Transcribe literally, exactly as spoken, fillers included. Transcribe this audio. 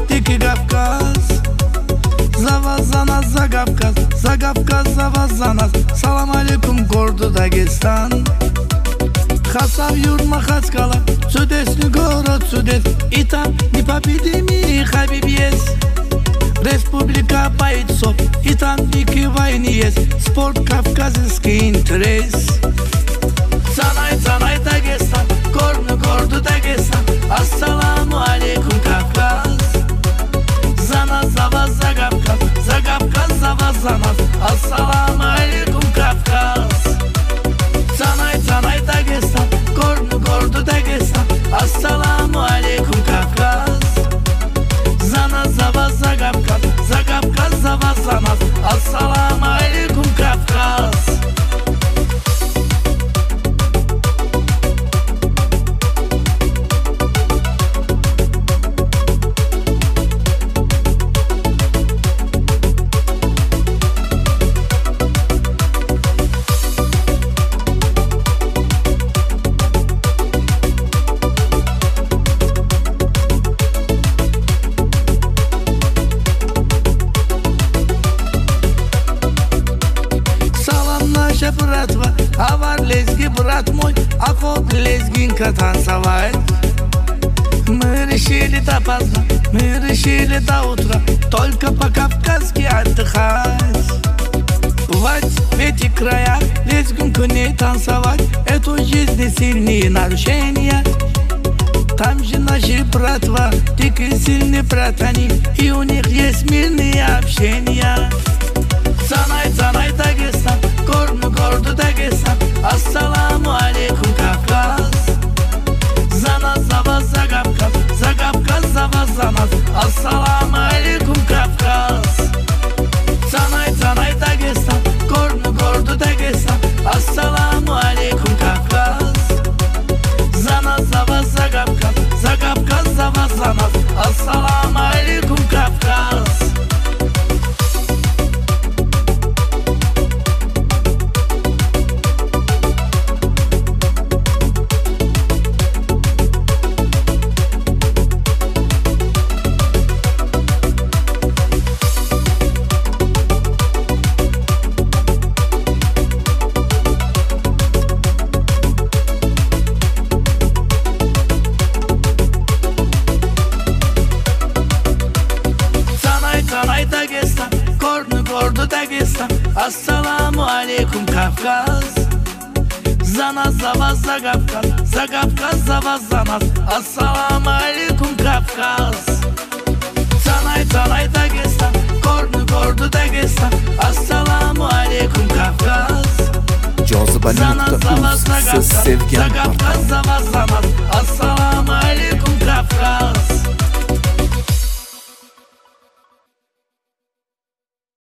Дикий Кавказ. За вас, за нас, за Кавказ, за Кавказ, за вас, за нас. Салам алейкум, гордый Дагестан. Хасав юрт Махачкала, чудесный город, чудес. И там непобедимый Хабиб есть. Республика бойцов, и там дикие войны есть. Спорт, кавказский интерес. Санай, санай, Дагестан, горный, гордый Дагестан. Ассаламу алейкум, Кавказ. За нас, за вас, за Кавказ, за Кавказ, за вас, за нас. Ассаламу алейкум, Кавказ. Санай, санай, Дагестан, горный, гордый Дагестан. Ассаламу алейкум, Кавказ. За нас, за вас, за Кавказ, за Кавказ, за вас, за нас. Ассаламу алейкум, Кавказ. Братва, авар лезги, брат мой, охот лезгинка танцевать. Мы решили до поздна, мы решили до утра, только по-кавказски отдыхать. Бывать в этих краях, лезгинку не танцевать, это у жизни сильные нарушения. Там же наши братва, дикие сильные братани, и у них есть мирные общения. Санай, санай, Дагестан, горный, гордый Дагестан. Ассаламу алейкум, Кавказ. За нас, за вас, за Кавказ, за Кавказ, за вас, за нас. Ассаламу алейкум, Кавказ. Санай, санай, Дагестан, горный, гордый Дагестан. Ассаламу алейкум, Кавказ. За нас, за вас, за Кавказ, за Кавказ, за вас, за нас. Ассаламу алейкум, Кавказ. Санай, Дагестан, горный, гордый Дагестан. Ассаламу алейкум, Кавказ. За нас, за вас, за Кавказ, за Кавказ, за вас, за нас. Ассаламу алейкум, Кавказ. Санай, санай, Дагестан, горный, гордый Дагестан. Ассаламу алейкум, Кавказ. За нас, за вас, за Кавказ, за Кавказ, за вас, за нас. Ассаламу алейкум, Кавказ.